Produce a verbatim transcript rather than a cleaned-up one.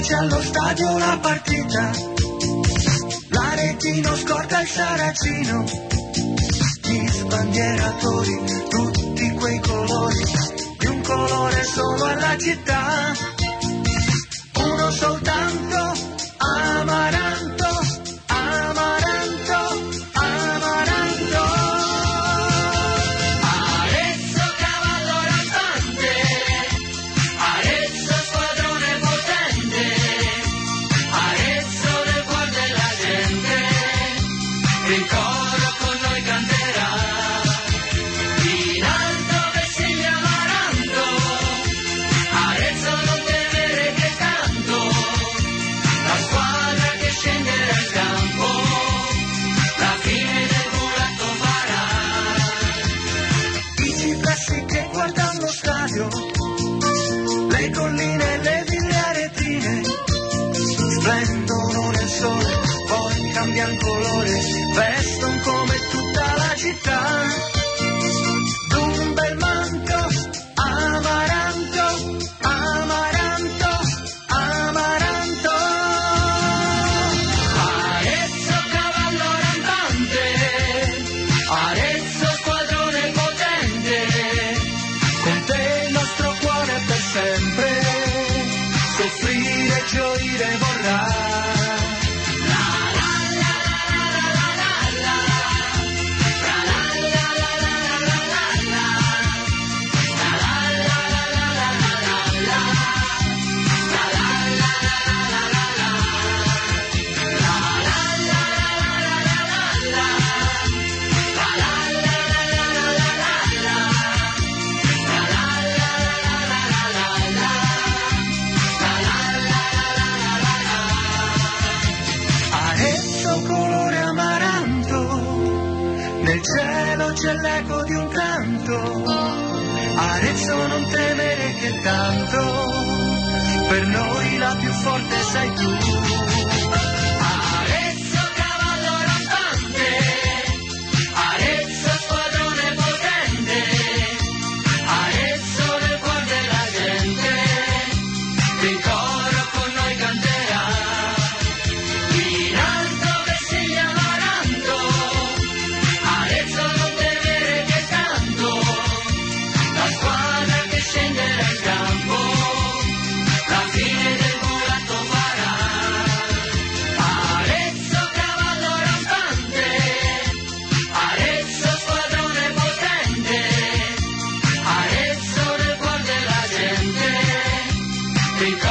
vince allo stadio la partita, l'Aretino scorda il Saracino, gli sbandieratori, tutti quei colori, di un colore solo alla città, uno soltanto, Amaranto, Amaranto, Amaranto. Arezzo cavallo rampante, Arezzo squadrone potente, Arezzo nel cuore della gente, il coro con noi canterà, in alto vestiglia Amaranto, Arezzo non temere che canto, la squadra che scenderà in campo, la fine del mulatto farà. I cipressi che guardano lo stadio, le colline e le ville aretine, splendono nel sole, poi cambiano colore, vestono come tutta la città, d'un bel manto, Amaranto, Amaranto, Amaranto. Arezzo cavallo rampante, Arezzo squadrone potente, con te il nostro cuore per sempre, soffrire e gioire vorrà. Arezzo colore amaranto, nel cielo c'è l'eco di un canto, Arezzo non temere che tanto, per noi la più forte sei tu. Arezzo cavallo rampante, Arezzo squadrone potente, Arezzo nel cuore della gente, il coro con noi canterà, in alto vestiglia Amaranto, Arezzo non temere che tanto, la squadra che scenderà in campo, la fine del mulatto farà. Arezzo cavallo rampante, Arezzo squadrone potente, Arezzo nel cuore della gente, il